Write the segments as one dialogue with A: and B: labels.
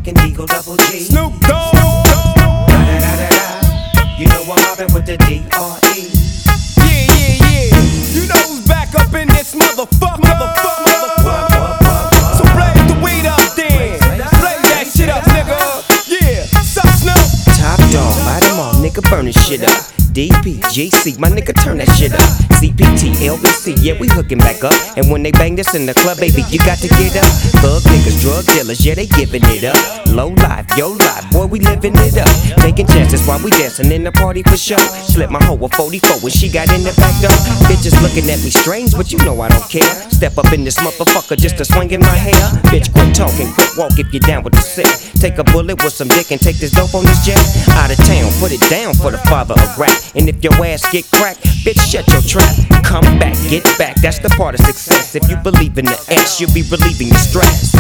A: motherfucking Eagle Double G.
B: Snoop Dogg.
A: You know I'm mobbing with the D.R.E.
B: Yeah. You know who's back up in this motherfucker. So blaze the weed up then. Blaze that shit up, nigga. Yeah, sup Snoop?
A: Top dog, bite them all, nigga, burn this shit up. DP, GC, my nigga, turn that shit up. CPT, LBC, yeah, we hooking back up. And when they bang this in the club, baby, you got to get up. Thug niggas, drug dealers, yeah, they giving it up. Low life, yo life, boy, we living it up. Taking chances while we dancing in the party for sure. Slip my hoe a 44 when she got in the back door. Bitches looking at me strange, but you know I don't care. Step up in this motherfucker just to swing in my hair. Bitch, quit talking, quit walk if you're down with the sick. Take a bullet with some dick and take this dope on this jet. Out of town, put it down for the father of rap. And if your ass get cracked, bitch, shut your trap. Come back, get back, that's the part of success. If you believe in the S, you'll be relieving your stress.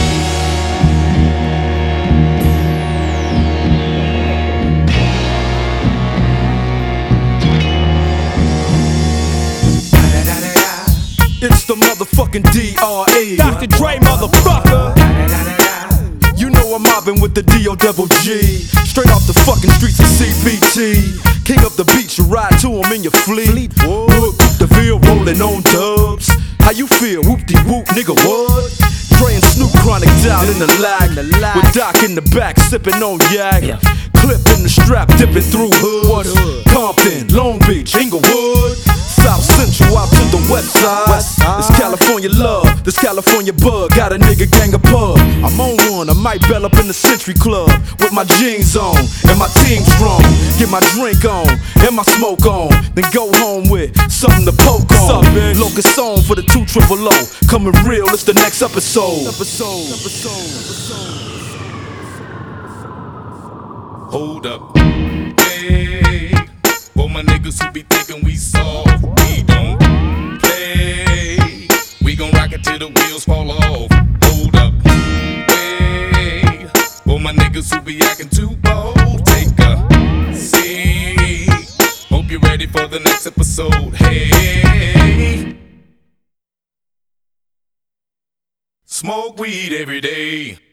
B: It's the motherfucking D.R.E. Dr. Dre, motherfucker. You know I'm mobbing with the D.O. Double G. Straight off the fucking streets of CPT. King up the beach, you ride to him in your fleet. Look, the field rolling on dubs. How you feel? Whoop-de-whoop, nigga, what? Dre and Snoop Chronic down in the lag. With Doc in the back, sipping on yak. Clip in the strap, dipping through hoods. Compton, Long Beach, Inglewood. South Central out to the west side. This California love, this California bug. Got a nigga gang of pub. I'm on one, I might bell up in the Century Club. With my jeans on, and my team strong. Get my drink on, and my smoke on. Then go home with something to poke on. Locust song for the 2 triple O. Coming real, it's the next episode.
C: Hold up, hey. For my niggas who be thinking we soft, we don't play. We gon' rock it till the wheels fall off. Hold up, hey. For my niggas who be acting too bold, take a seat. Hope you're ready for the next episode. Hey, smoke weed every day.